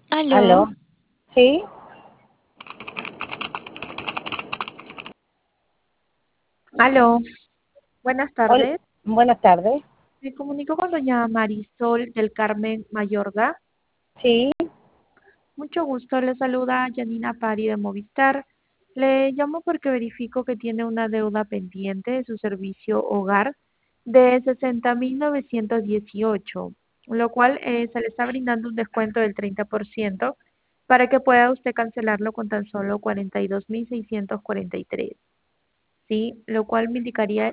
Aló, Aló, sí, aló, buenas hola, tardes. buenas tardes, Me comunico con doña Marisol del Carmen Mayorga. sí, Mucho gusto, le saluda Janina Pari de Movistar. Le llamo porque verifico que tiene una deuda pendiente de su servicio hogar de 60.918, lo cual se le está brindando un descuento del 30% para que pueda usted cancelarlo con tan solo 42.643. Sí, lo cual me indicaría